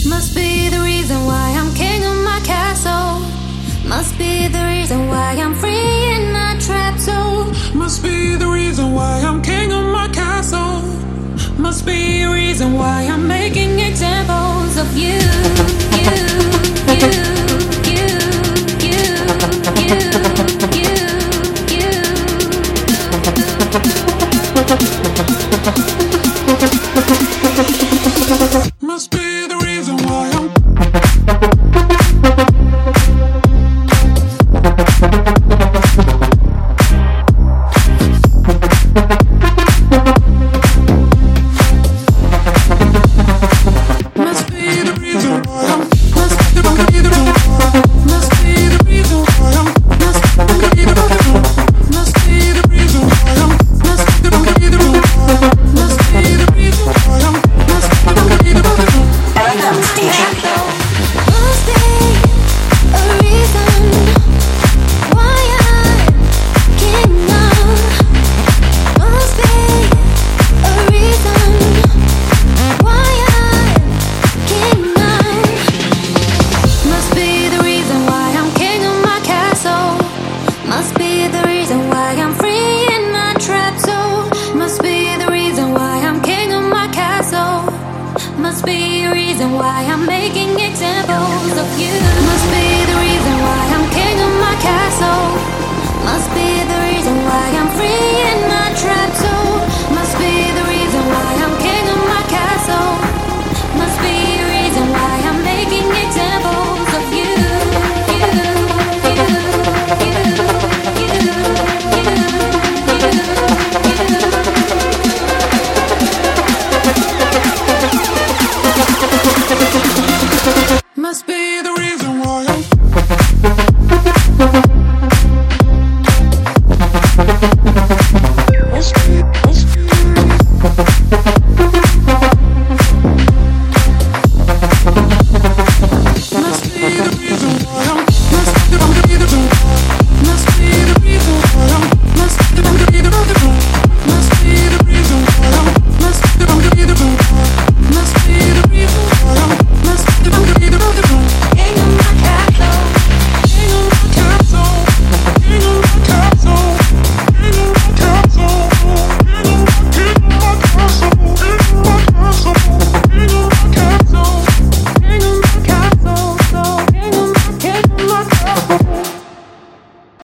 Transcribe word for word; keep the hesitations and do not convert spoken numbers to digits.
Must be the reason why I'm king of my castle. Must be the reason why I'm free in my trap soul. Must be the reason why I'm king of my castle. Must be a reason why I'm making examples of you. You, you, you, you, you, you, you. Must be the reason why I'm Must be a reason why I'm making examples of you. Must be the reason why I'm king of my castle. Must be the reason why I'm free in my trap soul.